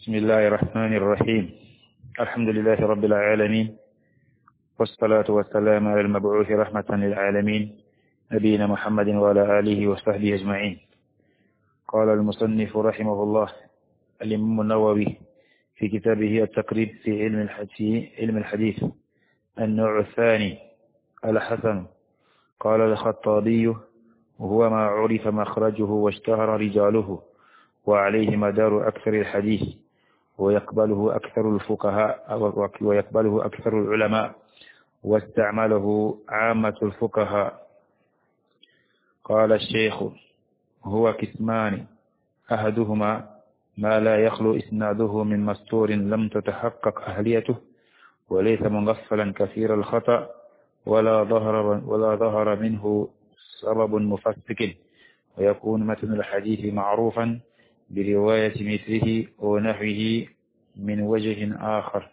بسم الله الرحمن الرحيم الحمد لله رب العالمين والصلاة والسلام على المبعوث رحمة للعالمين نبينا محمد وعلى آله وصحبه أجمعين. قال المصنف رحمه الله الإمام النووي في كتابه التقريب في علم الحديث النوع الثاني الحسن. قال الخطابي وهو ما عرف مخرجه واشتهر رجاله وعليه مدار أكثر الحديث ويقبله أكثر الفقهاء ويقبله أكثر العلماء واستعمله عامة الفقهاء. قال الشيخ هو قسمان أحدهما ما لا يخلو إسناده من مستور لم تتحقق أهليته وليس مغفلا كثير الخطأ ولا ظهر منه سبب مفسك ويكون متن الحديث معروفا برواية مثله ونحوه من وجه آخر.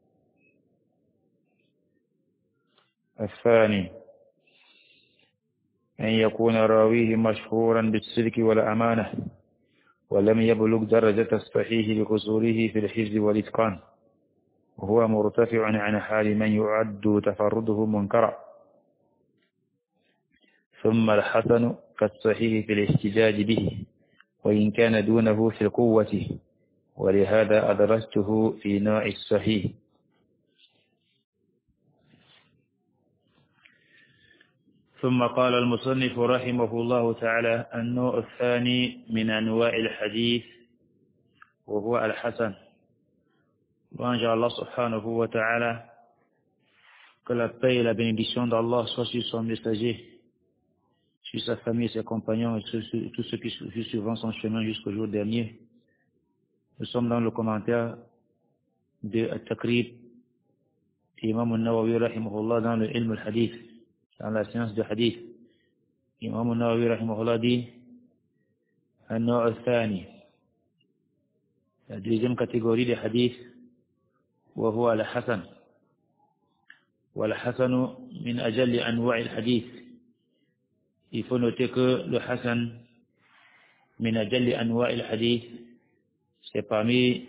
الثاني أن يكون راويه مشهورا بالصدق والأمانة ولم يبلغ درجة الصحيح لقصوره في الحفظ والإتقان وهو مرتفع عن حال من يعد تفرده منكرا. ثم الحسن كالصحيح في الاحتجاج به وإن كان دونه في القوة ولهذا أدرجته في نوع الصحيح. ثم قال المصنف رحمه الله تعالى النوع الثاني من أنواع الحديث وهو الحسن. وأنجى الله سبحانه وتعالى que la paix et la bénédiction d'Allah soient sur son messager, sur sa famille, ses compagnons et tous ceux qui suivront son chemin jusqu'au jour dernier. Nous sommes dans le commentaire de At-Taqrib Imam al-Nawawi rahimahullah dans le ilm al-hadith, dans la science du hadith. Imam al-Nawawi rahimahullah dit النوع الثاني, la deuxième catégorie des hadiths, وهو الحسن. والحسن من أجل أنواع الحديث. Il faut noter que le Hasan من أجل أنواع الحديث, c'est parmi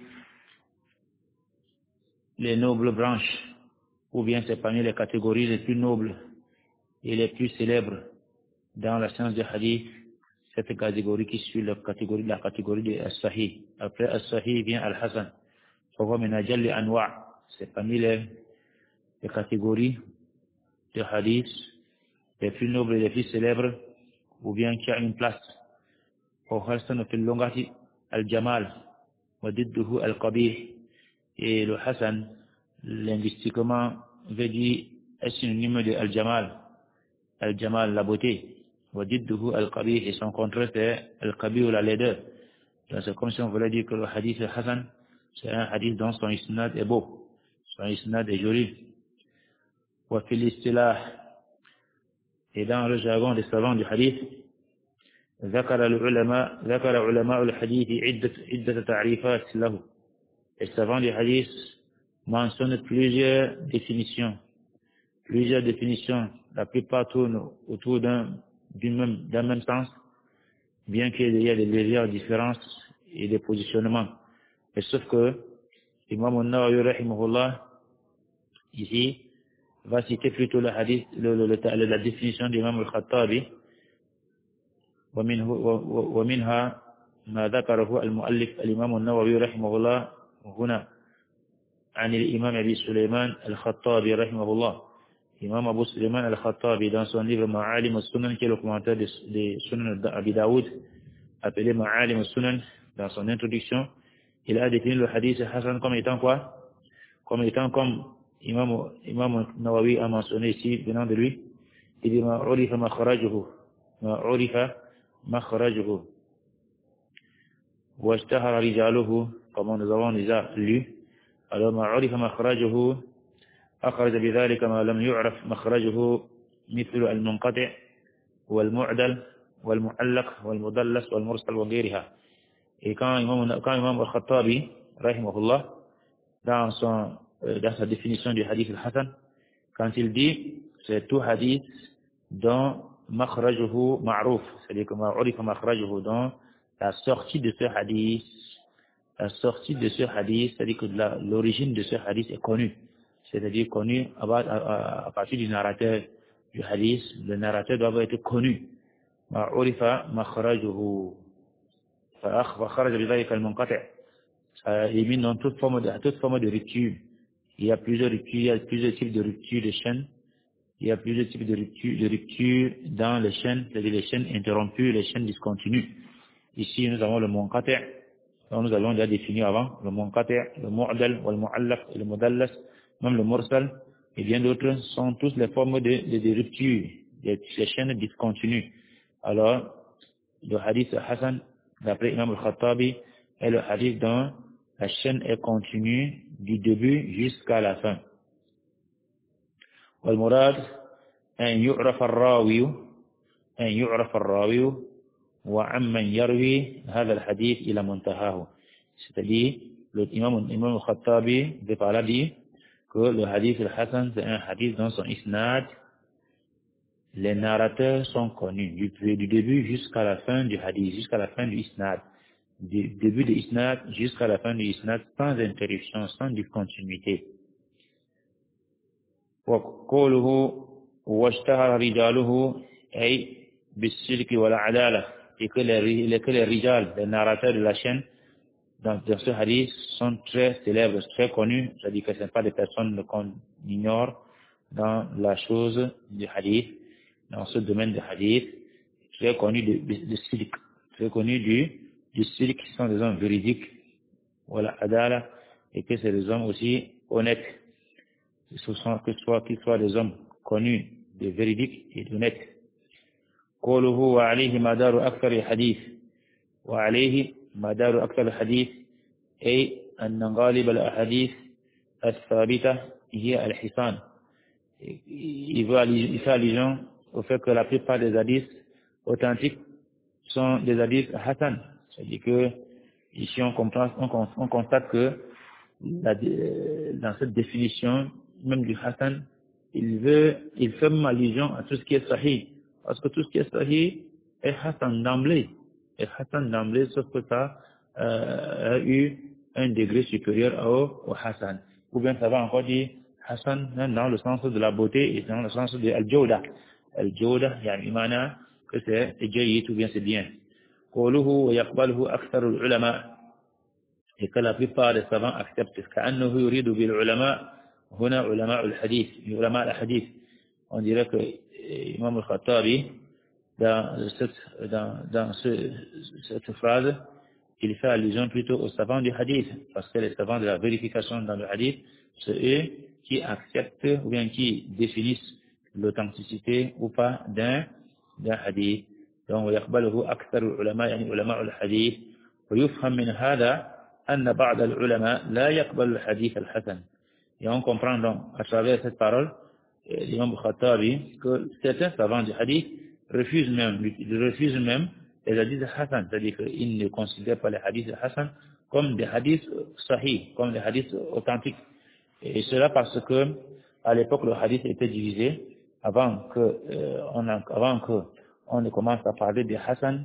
les nobles branches, ou bien c'est parmi les catégories les plus nobles et les plus célèbres dans la science du hadith. Cette catégorie qui suit la catégorie de As-Sahih. Après As-Sahih vient Al-Hasan. من أجل أنواع, c'est parmi les catégories de hadith les plus nobles et les plus célèbres, ou bien qui a une place. وحسن في اللغة الجمال وضده القبيح. Et le Hasan, linguistiquement, veut dire est synonyme de Al-Jamal. Al-Jamal, la beauté. وضده القبيح, et son contraire c'est Al-Qabih ou la laideur. Donc c'est comme si on voulait dire que le hadith Hasan, c'est un hadith dont son isnad est beau, son isnad est joli. وفي الاصطلاح, et dans le jargon des savants du hadith, ذكر علماء الحديث عدة تعريفات له. Les savants du hadith mentionnent plusieurs définitions. La plupart tournent autour d'un même sens, bien qu'il y ait des légères différences et des positionnements. Mais sauf que Imam al-Nawawi rahimahullah ici va citer plutôt le hadith, la définition d'Imam al-Khattabi. ومنها ما ذكره المؤلف الإمام النووي رحمه الله هنا عن الإمام أبي سليمان الخطابي رحمه الله. Imam Abu Sulaiman al-Khattabi, dans son livre Ma'alim al-Sunan, qui est le commentaire des Sunan d'Abi Daoud, appelé Ma'alim al-Sunan, dans son introduction, il a défini le hadith Hasan comme étant quoi? Comme Imam Nawawi a mentionné ici, venant de lui, il dit ma'urifa makhrajuhu wa ishtahara rijaluhu, comme nous avons déjà lu. Alors ma'urifa makhrajuhu أخرج بذلك ما لم يعرف مخرجه مثل المنقطع والمعدل والمعلق والمدلس والمرسل وغيرها. Et quand Imam al-Khattabi rahimahullah, dans sa définition du hadith al-Hasan, quand il dit c'est tout hadith dont makhrajuhu ma'ruf, c'est-à-dire que ma'urifa makhrajuhu, dont la sortie de ce hadith la sortie de ce hadith, c'est-à-dire que l'origine de ce hadith est connue. C'est-à-dire connue à partir du narrateur du hadith. Le narrateur doit être connu. ما عرف مخرجه فخرج بذلك المنقطع. Ça élimine dans toute forme de rupture. Il y a plusieurs ruptures, il y a plusieurs types de ruptures de chaînes. Il y a plusieurs types de ruptures dans les chaînes, c'est-à-dire les chaînes interrompues, les chaînes discontinues. Ici, nous avons le munqati', dont nous avons déjà défini avant, le munqati', le mu'dal, le mu'allaq, le mudallas, même le mursal, et bien d'autres sont tous les formes de ruptures, des chaînes discontinues. Alors, le hadith Hassan, d'après Imam al-Khattabi, est le hadith dont la chaîne est continue du début jusqu'à la fin. والمراد أن يعرف الراوي وعمن يروي هذا الحديث إلى منتهاه. C'est-à-dire, l'imam al-Khattabi de par là dit que le hadith al-Hassan, c'est un hadith dans son isnad. Les narrateurs sont connus du début jusqu'à la fin du hadith, jusqu'à la fin du isnad. Du début de isnad jusqu'à la fin du isnad, sans interruption, sans discontinuité. وقوله واشتهر رجاله أي بالسلك والعدالة. Et que les rijal, les narrateurs de la chaîne, dans ce hadith, sont très célèbres, très connus. C'est-à-dire que ce ne sont pas des personnes qu'on ignore dans la chose du hadith, dans ce domaine du hadith, très connus de silk, très connus du silk, qui sont des hommes véridiques, voilà, adala, et que c'est des hommes aussi honnêtes, que ce soient des hommes connus, des véridiques et d'honnêtes. قوله وعليه مدار أكثر الحديث وعليه مدار أكثر الحديث أي أن غالب الأحاديث الثابتة هي الحسان. Il fait allusion au fait que la plupart des hadiths authentiques sont des hadiths Hassan. C'est-à-dire que ici on constate que dans cette définition même du Hassan, il fait même allusion à tout ce qui est sahih. Parce que tout ce qui est sahih est Hassan d'emblée. Sauf que ça a eu un degré supérieur au Hassan. Ou bien ça va encore dire Hassan dans le sens de la beauté et dans le sens de Al-Jawda. Al-Jawda, يعني معنى que c'est جيد ou bien c'est bien. قوله ويقبله أكثر العلماء. Et que la plupart des savants acceptent. كأنه يريد بالعلماء هنا علماء الحديث. علماء الحديث. On dirait que Imam al-Khattabi, dans cette phrase, il fait allusion plutôt aux savants du hadith, parce que les savants de la vérification dans le hadith, c'est eux qui acceptent ou bien qui définissent l'authenticité ou pas d'un hadith. Donc, ويقبله أكثر العلماء يعني علماء الحديث. ويفهم من هذا أن بعض العلماء لا يقبل الحديث الحسن. Et on comprend donc à travers cette parole l'imam Khattabi que certains savants du hadith refusent même les hadiths Hassan, c'est-à-dire qu'ils ne considèrent pas les hadiths Hassan comme des hadiths sahih, comme des hadiths authentiques. Et cela parce que à l'époque le hadith était divisé avant que on ne commence à parler des Hassan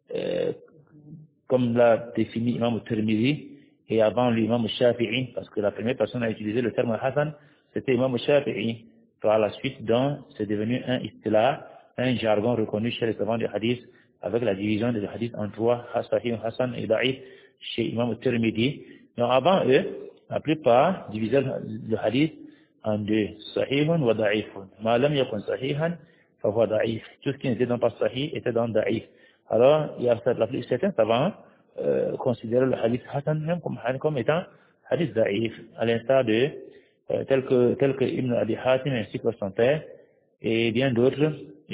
comme l'a défini Imam Tirmidhi et avant l'imam Shafi'i, parce que la première personne à utiliser le terme Hassan c'était Imam Shafi'i. Par la suite, donc, c'est devenu un istilah, un jargon reconnu chez les savants du hadith, avec la division des hadiths en trois, Sahih, Hassan et Da'if, chez Imam Tirmidhi. Donc, avant eux, la plupart divisaient le hadith en deux, Sahihun wa Da'ifun. Ma lam yakun Sahihan, fa huwa Da'if. Tout ce qui n'était pas Sahih était dans Da'if. Alors, il y a certains savants considèrent le hadith Hassan même comme étant hadith Da'if, à l'instar de tel que Ibn Abi Hatim ainsi que son père et bien d'autres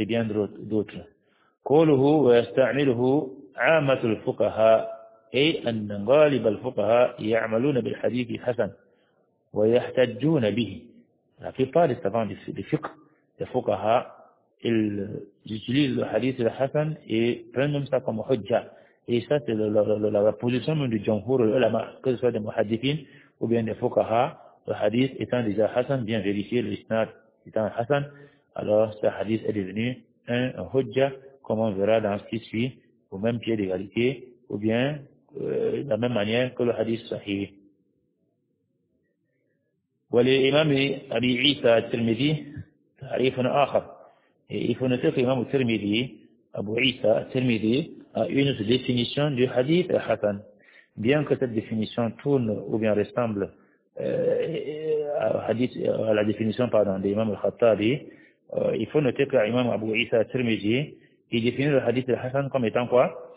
قوله ويستعمله عامة الفقهاء أي أن غالب الفقهاء يعملون بالحديث حسن ويحتجون به. La plupart des savants du fiqh, des fuqaha, ils utilisent le hadith de Hassan et prennent même ça comme hujja. Et ça c'est la position même du jumhur ulama, que ce soit des muhaddithin ou bien des fuqaha. Le hadith étant déjà Hassan, bien vérifié, le isnad étant Hassan, alors ce hadith est devenu un hujja, comme on verra dans ce qui suit, au même pied d'égalité, ou bien de la même manière que le hadith sahih. وللإمام أبي عيسى الترمذي تعريف آخر. Et il faut noter que l'imam Tirmidhi, Abu Isa Tirmidhi, a une autre définition du hadith Hassan. Bien que cette définition tourne ou bien ressemble à la définition de l'imam al-Khattabi, il faut noter que l'imam Abu Isa Tirmidhi, il définit le hadith Hassan comme étant quoi?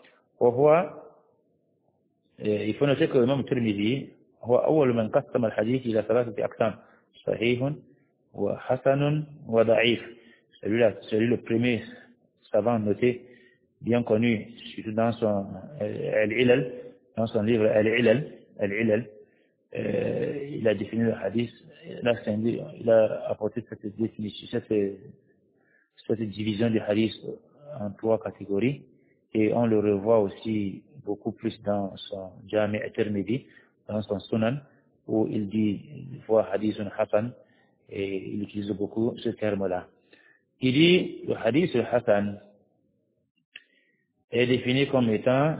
Il faut noter que l'imam Tirmidhi هو أول من قسم الحديث إلى ثلاثة أقسام صحيح وحسن وضعيف. Celui le premier savant noté, bien connu, surtout dans son Al-Ilal, dans son livre Al-Ilal, il a défini le hadith, il a apporté cette définition, cette division du hadith en trois catégories, et on le revoit aussi beaucoup plus dans son Jami' at-Tirmidhi, dans son Sunan, où il dit une fois hadithun hasan, et il utilise beaucoup ce terme-là. Il dit le hadith hasan est défini comme étant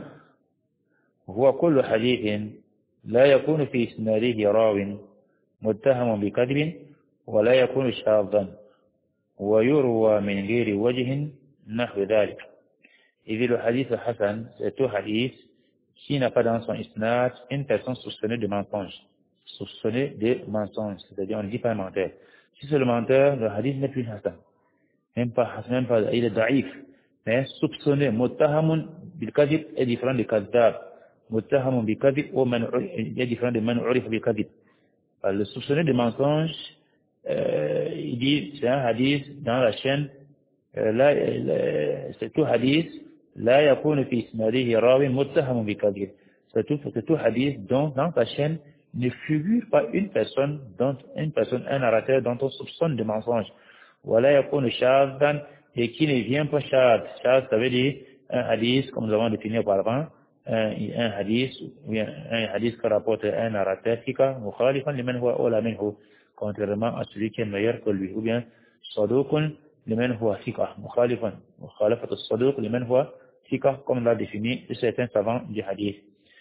هو كل حديث لا يكون في إسناده راو متهم بكذب ولا يكون شاذا ويروى من غير وجه نحو ذلك. Il dit le hadith hasan, c'est tout hadith qui n'a pas dans son isnad une personne soupçonnée de mensonge. Soupçonnée de mensonge, c'est-à-dire on ne dit pas un menteur. Si c'est le menteur, le hadith n'est plus hasan. Même pas, il est daïf. Mais soupçonné, muttahamun bil kadhib est différent de kadhab. Muttahamun bil kadhib est différent de man urif bil kadhib. Le soupçonné de mensonge, il dit, c'est un hadith dans la chaîne, là, c'est tout hadith, la yakunu fi isnadihi rawi muttahamun bil kadhib. C'est tout hadith dont dans sa chaîne ne figure pas une personne, un narrateur dont on soupçonne de mensonge. Wala yakunu shadhan, et qui ne vient pas shad. Shad, ça veut dire un hadith, comme nous avons défini auparavant, un hadith que rapporte un narrateur, mukhalifan liman huwa awla minhu, contrairement à celui qui est meilleur que lui, ou bien saduqun liman huwa thika, mukhalafat as-saduq liman huwa thika, comme l'a défini certains savants du hadith.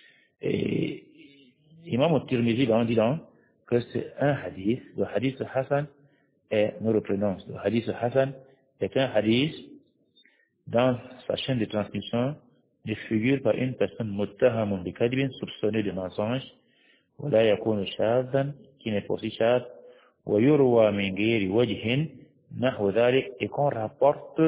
Et Imam al-Tirmidhi dit donc que c'est un hadith, le hadith Hassan, et nous reprenons, le hadith Hassan est un hadith dans sa chaîne de transmission ne figure par une personne muttahamun bi kadhibin, soupçonnée de mensonge, wala yakunu shadhan, qui n'est pas aussi shadh, wa yurwa min ghayri wajhin nahwa dhalik, et qu'on rapporte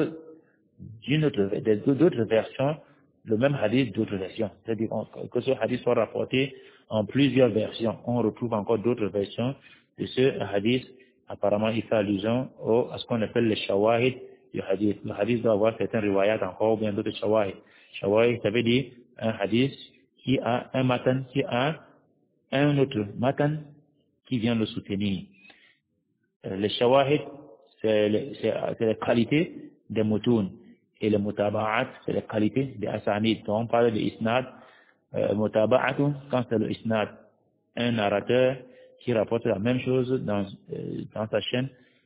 d'autres versions le même hadith d'autres versions. C'est-à-dire que ce hadith soit rapporté en plusieurs versions. On retrouve encore d'autres versions de ce hadith. Apparemment, il fait allusion à ce qu'on appelle les shawahid du hadith. Le hadith doit avoir certains riwayat encore, ou bien d'autres shawahid. Shawahid, ça veut dire un hadith qui a un matan, qui a un autre matan qui vient le soutenir. Les shawahid, c'est la qualité des moutoun. Et le mutaba'at, c'est la qualité des asanid. Donc on parle de isnad, mutaba'atun, quand c'est le isnad, un narrateur qui rapporte la même chose dans sa chaîne,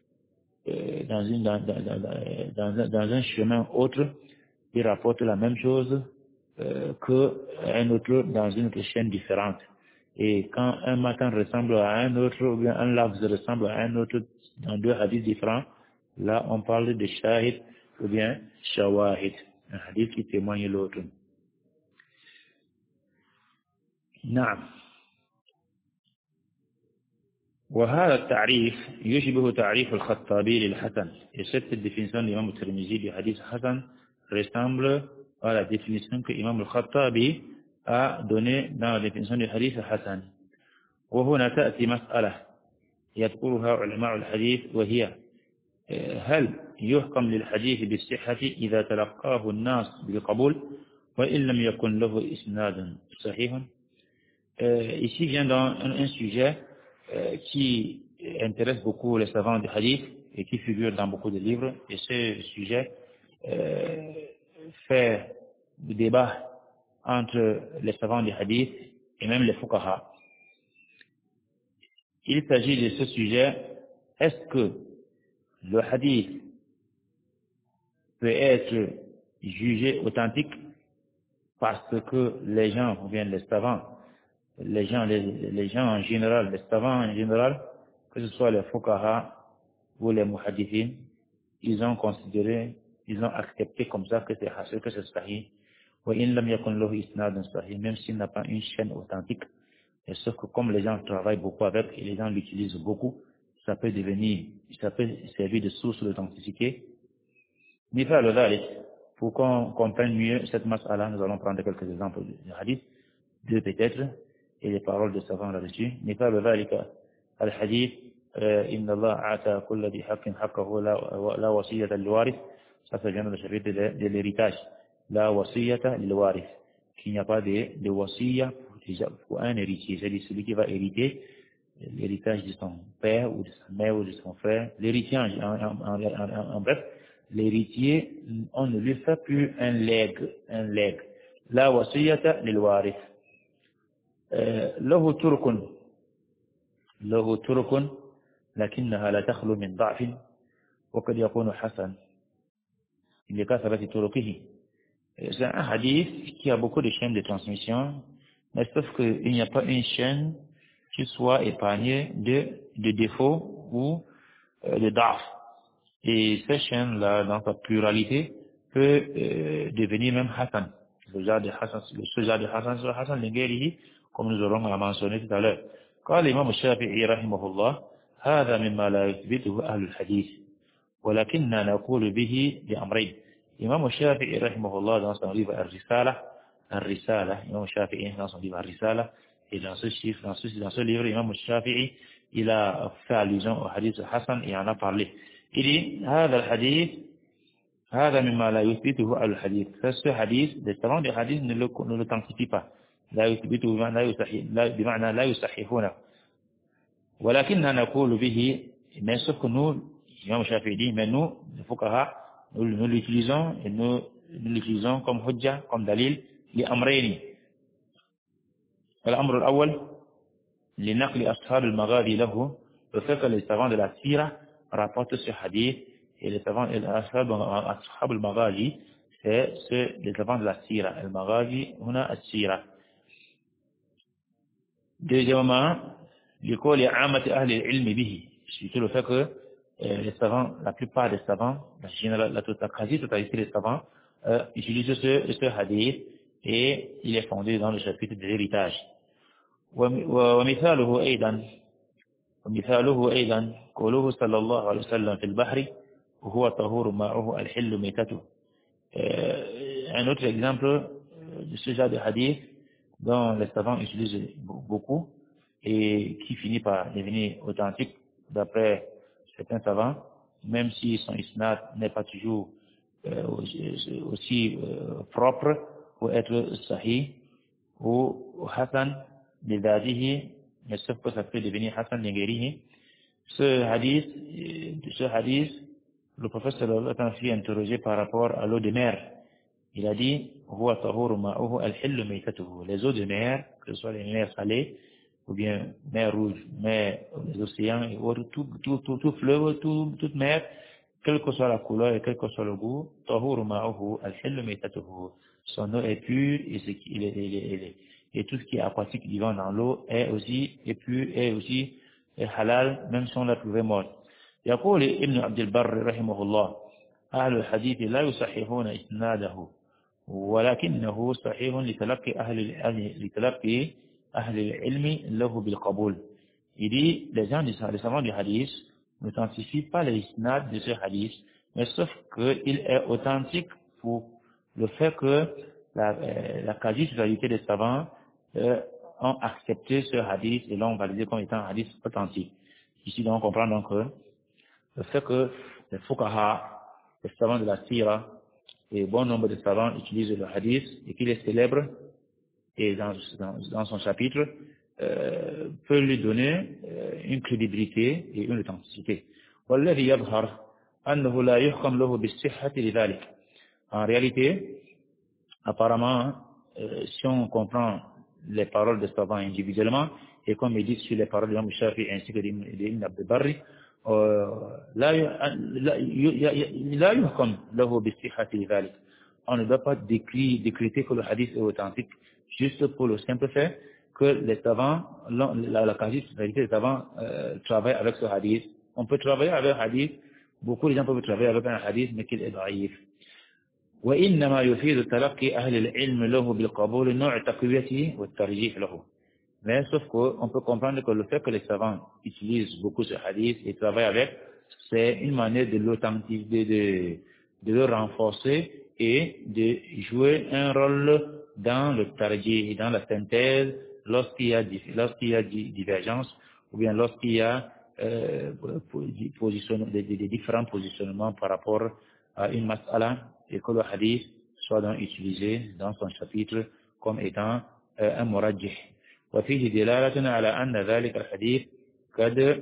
dans un chemin autre, il rapporte la même chose qu'un autre dans une autre chaîne différente. Et quand un matin ressemble à un autre, ou bien un lafz ressemble à un autre dans deux hadiths différents, là on parle de shahid ou bien shawahid, un hadith qui témoigne l'autre. نعم. وهذا التعريف يشبه تعريف الخطابي للحسن. Et cette définition de l'imam al-Tirmidhi du hadith Hassan ressemble à la définition que l'imam al-Khattabi a donnée dans la définition du hadith Hassan. وهنا تأتي مسألة يذكرها علماء الحديث وهي هل يحكم للحديث بالصحة إذا تلقاه الناس بالقبول وإن لم يكن له إسناد صحيح. Ici vient dans un sujet qui intéresse beaucoup les savants du hadith et qui figure dans beaucoup de livres. Et ce sujet fait du débat entre les savants du hadith et même les fuqaha. Il s'agit de ce sujet, est-ce que le hadith peut être jugé authentique parce que les gens, ou bien les savants, les gens en général, les savants en général, que ce soit les fuqaha ou les muhaddithin, ils ont considéré, ils ont accepté comme ça que c'est sahih. وإن لم يكن له إسناد صحيح, même s'il n'a pas une chaîne authentique, et sauf que comme les gens travaillent beaucoup avec et les gens l'utilisent beaucoup, ça peut servir de source d'authenticité. مثال ذلك, pour qu'on comprenne mieux cette mas'ala, nous allons prendre quelques exemples de hadith, deux peut-être, et les paroles de savants là-dessus. مثال ذلك الحديث إن الله أعطى كل ذي حق حقه لا وصية للوارث. Ça c'est bien le chapitre de l'héritage. La wasiyata lil warith. Qu'il n'y a pas de wasiya pour un héritier. C'est-à-dire celui qui va hériter l'héritage de son père ou de sa mère ou de son frère. L'héritier, en bref, l'héritier, on ne lui fait plus un legs. La wasiyata lil warith. له ترك لكنها لا تخلو من ضعف وقد يكون حسن لكثرة طرقه. C'est un hadith qui a beaucoup de chaînes de transmission, mais sauf qu'il n'y a pas une chaîne qui soit épargnée de défauts ou de da'f. Et ces chaînes-là, dans sa pluralité, peut devenir même Hassan. Ce genre de Hassan, c'est Hassan Lingerihi, comme nous aurons mentionné tout à l'heure. قال الإمام الشافعي رحمه الله هذا مما لا يثبته أهل الحديث ولكننا نقول به بأمرين. الإمام الشافعي رحمه الله dans son livre الرسالة, الإمام الشافعي dans son livre الرسالة, et dans ce livre, l'imam al-Shafi'i, il a fait allusion au hadith Hassan et en a parlé. Il dit, هذا الحديث هذا مما لا يثبته الحديث. Ce hadith, les savants du hadith ne l'authentifient pas. لا يثبته بمعنى لا يصححونه. ولكننا نقول به, mais sauf que nous, l'imam al-Shafi'i dit, mais nous, les fuqaha, nous l'utilisons et nous l'utilisons comme hujja, comme dalil, لأمرين. الأمر الأول لنقل أصحاب المغازي له, le fait que les savants de la sira rapportent ce hadith, et les savants de ashab al-maghazi, c'est les savants de la sira. Al-maghazi, huna al-sira. Deuxièmement, l'école est amati ahli al-ilmi bihi, surtout le fait que les savants, la plupart des savants, la quasi-totalité des savants, utilisent ce hadith, et il est fondé dans le chapitre de l'héritage. ومثاله أيضا قوله صلى الله عليه وسلم في البحر وهو طهور ماؤه الحل ميتته. Un autre exemple de ce genre de hadith dont les savants utilisent beaucoup et qui finit par devenir authentique d'après certains savants, même si son isnad n'est pas toujours aussi propre pour être sahih ou hasan lidadihi, mais sauf que ça peut devenir hasan lingerihi. Ce hadith, le prophète sallallahu alayhi wa sallam fut interrogé par rapport à l'eau de mer. Il a dit, huwa tahuru ma'uhu al-hillu maytatuhu. Les eaux de mer, que ce soit les mers salées, ou bien mer rouge, mer, les océans, et autres, tout fleuve, toute mer, quelle que soit la couleur et quel que soit le goût, tahuru ma'uhu al-hillu maytatuhu. Son eau est pure et tout ce qui est aquatique vivant dans l'eau est aussi pur, est aussi halal, même si on l'a trouvé mort. يقول ابن عبد البر رحمه الله أهل الحديث لا يصححون إسناده ولكنه صحيح لتلقي أهل العلم له بالقبول. Il dit, les savants du hadith n'authentifient pas les isnad de ce hadith, mais sauf qu'il est authentique pour le fait que la quasi-totalité des savants ont accepté ce hadith et l'ont validé comme étant un hadith authentique. Ici, donc, on comprend donc que le fait que les fuqaha, les savants de la sira, et bon nombre de savants utilisent le hadith et qu'il est célèbre et dans son chapitre peut lui donner une crédibilité et une authenticité. والذي يظهر أنه لا يحكم له بالصحة لذلك. En réalité, apparemment, si on comprend les paroles des savants individuellement, et comme ils disent sur les paroles de l'imam Shafi'i ainsi que d'Ibn Abd al-Barri, لا يحكم له بالصحة لذلك. on ne doit pas décréter que le hadith est authentique, juste pour le simple fait que les savants, la quasi-totalité des savants travaillent avec ce hadith. On peut travailler avec un hadith, beaucoup de gens peuvent travailler avec un hadith, mais qu'il est daïf. وإنما يفيد تلقي أهل العلم له بالقبول نوع تقويته والترجيح له. Mais sauf qu'on peut comprendre que le fait que les savants utilisent beaucoup ce hadith et travaillent avec, c'est une manière de l'authentifier, de le renforcer et de jouer un rôle dans le tarjih, dans la synthèse, lorsqu'il y a divergence, ou bien lorsqu'il y a des différents positionnements par rapport à une mas'ala, et que le hadith soit donc utilisé dans son chapitre comme étant un murajjih. وفيه دلالة على أن ذلك الحديث قد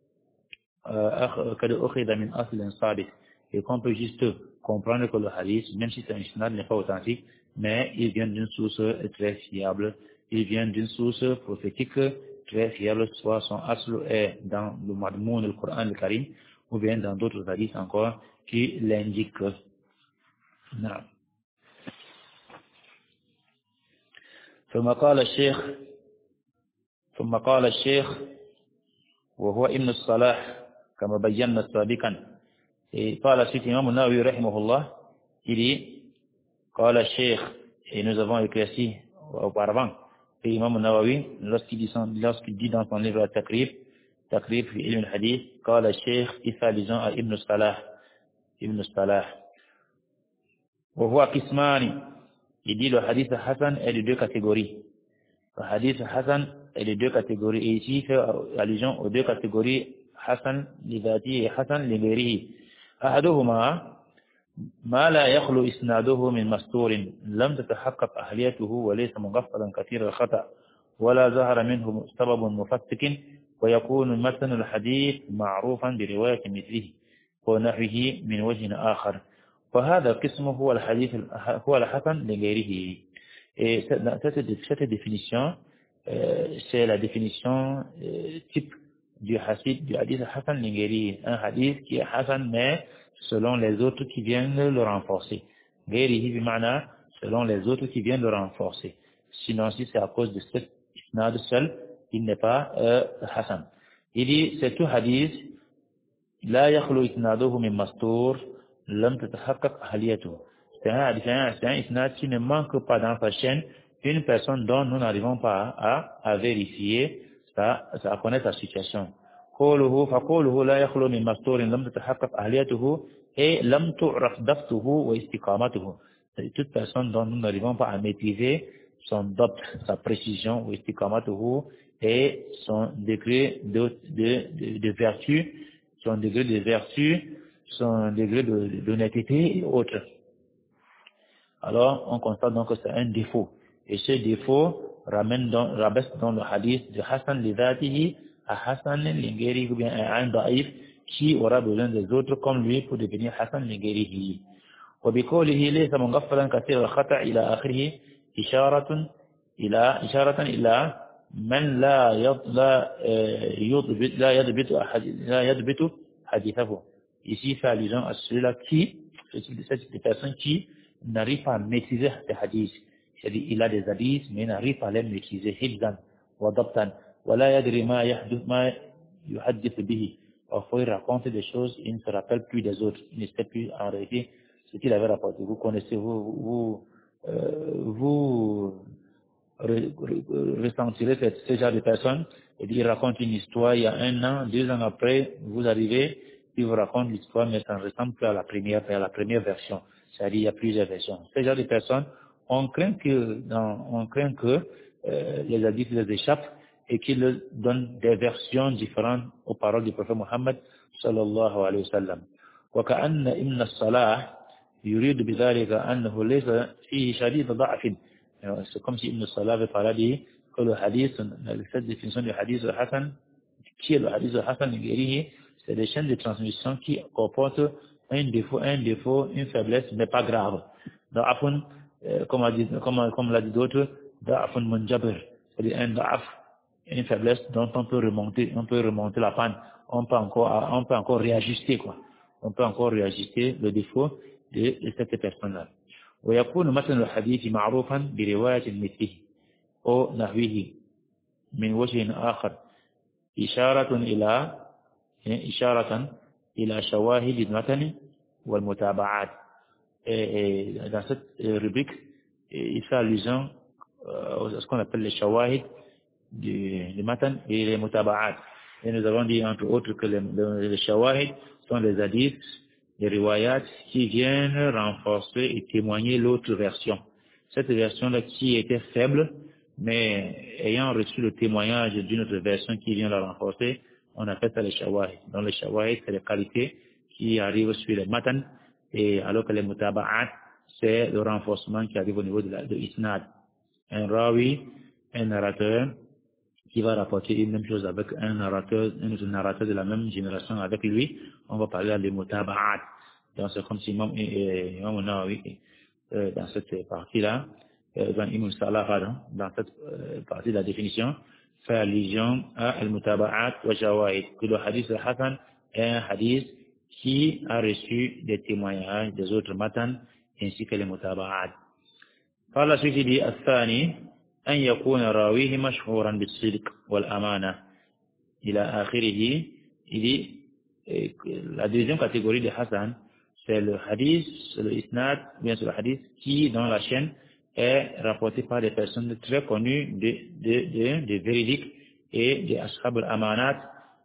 أخذ من أصل ثابت. Et qu'on peut juste comprendre que le hadith, même si c'est un isnad, n'est pas authentique, mais il vient d'une source très fiable, il vient d'une source prophétique très fiable, soit son asl est dans le madmoun, le Coran, le Karim, ou bien dans d'autres hadiths encore qui l'indiquent. نعم. ثم قال الشيخ وهو ابن الصلاح كما بينا سابقا. Et par la suite, Imam Nawawi rahimahullah, il dit, قال الشيخ, et nous avons éclairci auparavant, et Imam Nawawi, lorsqu'il dit dans son livre Takrib fi ilm al-hadith, قال الشيخ, إثاليزant à Ibn Salah. وهو قسمان, il dit le hadith Hassan est de deux catégories. Le hadith Hassan est de deux catégories. Et ici, il fait allusion aux deux catégories Hassan lidati et Hassan lighairihi. أحدهما ما لا يخلو إسناده من مستور لم تتحقق أهليته وليس مغفلا كثير الخطأ ولا ظهر منه سبب مفتك ويكون متن الحديث معروفا برواية مثله ونحوه من وجه آخر. وهذا القسم هو الحسن لغيره. Et cette définition, c'est la définition type du hadith Hassan Lingeri, un hadith qui est Hassan, mais selon les autres qui viennent le renforcer. Ghairihi bima'na, selon les autres qui viennent le renforcer. Sinon, si c'est à cause de cet isnad seul, il n'est pas Hassan. Il dit, c'est tout hadith, la yakhlu isnaduhu min mastur, lam tatahaqqaq ahliyatuhu. C'est un isnad qui ne manque pas dans sa chaîne une personne dont nous n'arrivons pas à vérifier, à connaître sa situation. فقوله لا يخلو من مستور لم تتحقق أهليته et لم تعرف ضبطه واستقامته. Toute personne dont nous n'arrivons pas à maîtriser son dabt, sa précision, واستقامته et son degré de vertu, son degré d'honnêteté et autres. Alors, on constate donc que c'est un défaut. Et ce défaut rabaisse dans le hadith de Hassan lidatihi à Hassan Lingeri ou bien à un daïf qui aura besoin des autres comme lui pour devenir Hassan Lingeri. وبقوله ليس مغفلا كثير الخطأ إلى آخره إشارة إلى من لا يضبط حديثه. Ici, fait allusion à celui-là cette personne qui n'arrive pas à maîtriser les hadiths. C'est-à-dire, il a des hadiths, mais il n'arrive pas à les maîtriser. Hibzan, wa dabtan, wa la yadri ma yuhaddith bihi. Parfois, il raconte des choses, il ne se rappelle plus des autres. Il ne sait plus, en réalité, ce qu'il avait rapporté. Vous connaissez, vous ressentirez ce genre de personnes. Et il raconte une histoire il y a 1 an, 2 ans après, vous arrivez, il vous raconte l'histoire, mais ça ne ressemble plus à la première version. C'est-à-dire, il y a plusieurs versions. Ce genre de personnes, on craint que les hadiths les échappent et qu'ils donnent des versions différentes aux paroles du prophète Mohammed sallallahu alayhi wa sallam. وكأن ابن الصلاح يريد بذلك أنه ليس فيه شديد ضعف. C'est comme si Ibn Salah avait parlé que le hadith, cette définition du hadith Hassan, qui est le hadith Hassan Lingeri, c'est des chaînes de transmission qui comportent un défaut, une faiblesse, mais pas grave. Da'afun, comme l'a dit d'autres, da'afun munjabir, c'est-à-dire un da'af, une faiblesse dont on peut remonter la panne, on peut encore réajuster, quoi. On peut encore réajuster le défaut de cette personne-là. ويكون متن الحديث معروفا برواية مثله أو نحوه من وجه آخر إشارة إلى شواهد المتن والمتابعات. Dans cette rubrique, il fait allusion à ce qu'on appelle les shawahid du matan et les mutaba'at. Et nous avons dit entre autres que les shawahid sont les hadiths, les riwayat qui viennent renforcer et témoigner l'autre version. Cette version-là qui était faible, mais ayant reçu le témoignage d'une autre version qui vient la renforcer, on appelle ça les shawahid. Donc les shawahid, c'est les qualités qui arrivent sur les matan, et alors que les mutaba'at, c'est le renforcement qui arrive au niveau de isnad. Un rawi, un narrateur, qui va rapporter une même chose avec un autre narrateur de la même génération avec lui, on va parler des mutaba'at. Donc c'est comme si Imam Nawawi, dans cette partie-là, dans Ibn Salah, dans cette partie de la définition, fait allusion à al-mutaba'at wa jawahid, que le hadith al-hasan est un hadith qui a reçu des témoignages des autres matan ainsi que les mutaba'at. Par la suite, il dit الثاني أن يكون راويه مشهورا بالصدق والأمانة إلى آخره. Il dit la deuxième catégorie de Hassan, c'est le hadith, le isnad, bien sûr le hadith qui dans la chaîne est rapporté par des personnes très connues de véridiques et des ashab al-amanat.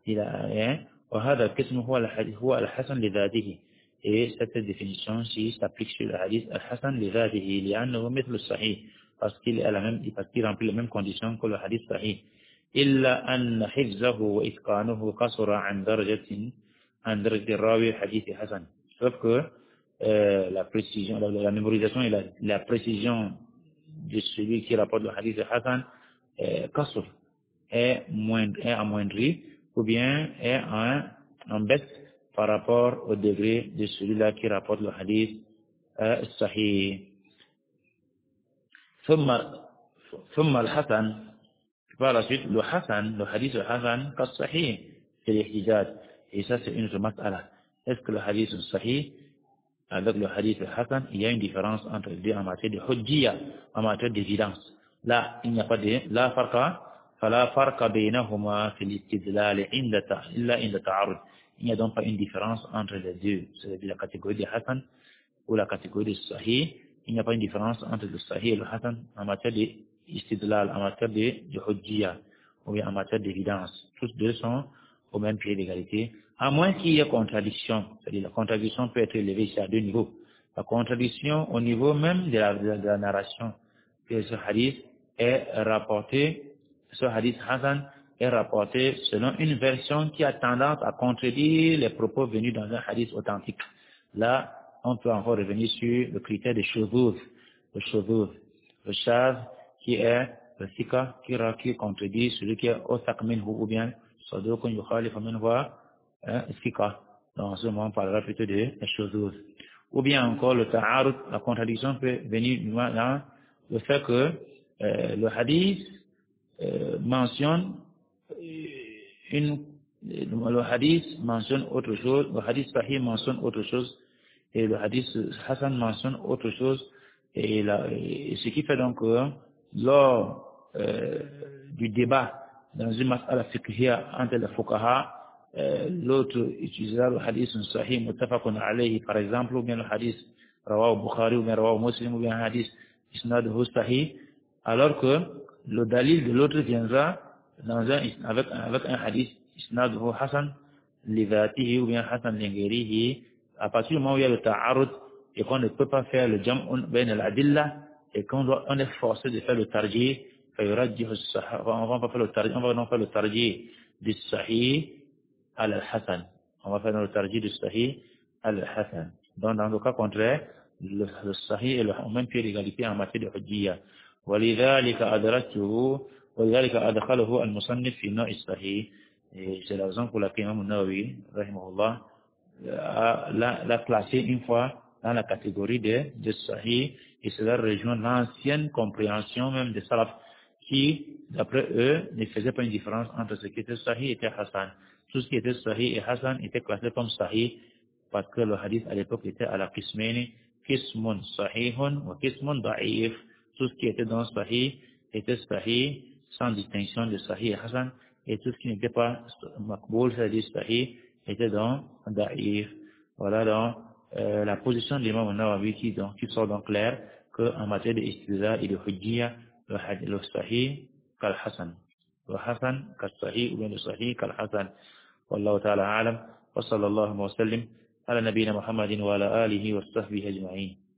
وهذا القسم هو الحسن لذاته. Et cette définition-ci s'applique sur le hadith al-hasan لذاته لأنه مثل الصحيح, parce qu'il remplit les mêmes conditions que le hadith sahih. إلا أن حفظه وإتقانه قصر عن درجة الراوي حديث حسن. Sauf que la précision, la mémorisation et la précision de celui qui rapporte le hadith hasan qasr est amoindri ou bien est en baisse par rapport au degré de celui-là qui rapporte le hadith sahih. ثم الحسن, par la suite, le Hassan, le hadith Hassan, qu'as sahih, c'est l'ihtijaj. Et ça, c'est une autre mas'ala. Est-ce que le hadith sahih, avec le hadith Hassan, il y a une différence entre les deux en matière de hujjiyya, en matière d'évidence? Là, il n'y a pas de, la farqa, fala farqa baynahuma fil istidlal illa inda ta'arud. Il n'y a donc pas une différence entre les deux, c'est-à-dire la catégorie de Hassan ou la catégorie de sahih. Il n'y a pas une différence entre le sahih et le Hassan en matière de istidlal, en matière de hujjiyya, ou bien en matière d'évidence. Tous deux sont au même pied d'égalité, à moins qu'il y ait contradiction. C'est-à-dire la contradiction peut être élevée ici à deux niveaux. La contradiction au niveau même de la narration, que ce hadith est rapporté, ce hadith Hassan est rapporté selon une version qui a tendance à contredire les propos venus dans un hadith authentique. Là, on peut encore revenir sur le critère de shuzuz, le shaz qui est le sika qui contredit celui qui est osaq minhu ou bien sadukun yukhalif minhu sika. Donc, en ce moment, on parlera plutôt de shuzuz. Ou bien encore le ta'arud, la contradiction peut venir dans le fait que le hadith mentionne le hadith mentionne autre chose, le hadith sahih mentionne autre chose, et le hadith Hassan mentionne autre chose, et ce qui fait donc que lors du débat dans une mas'ala fiqhiyya entre les fuqaha, l'autre utilisera le hadith sahih muttafaqun alayhi par exemple, ou bien le hadith rawahu Bukhari ou bien rawahu Muslim ou bien un hadith isnaduhu sahih, alors que le dalil de l'autre viendra avec un hadith isnaduhu hasan lidhatihi ou bien hasan lingerihi. À partir du moment où il y a le ta'arud et qu'on ne peut pas faire le jam'un bain al-adilla et on est forcé de faire le tarjih, on va donc faire le tarjih du sahih al-hasan. On va faire le tarjih du sahih al-hasan. Donc dans le cas contraire, le sahih est au même pied d'égalité en matière de hujjiyya. ولذلك أدخله المصنف في نوع الصحيح. C'est la raison pour laquelle Imam Nawawi, rahimahullah, l'a classé une fois dans la catégorie de sahih, et cela rejoint l'ancienne compréhension même des salaf qui, d'après eux, ne faisaient pas une différence entre ce qui était sahih et hasan. Tout ce qui était sahih et hasan était classé comme sahih parce que le hadith à l'époque était à la qismaini, qismun sahihun wa qismun da'if. Tout ce qui était dans sahih était sahih sans distinction de sahih et hasan, et tout ce qui n'était pas makboul, c'est-à-dire sahih, était dans da'if. Voilà donc la position de l'imam Nawawi qui sort donc clair qu'en matière de istiza et de hujjiyya, le sahih kal hasan. Le hasan kal sahih ou bien le sahih kal hasan. Wallahu ta'ala a'lam. Wa sallallahu wa sallim ala nabina Muhammadin wa ala alihi wa sahbihi ajma'in.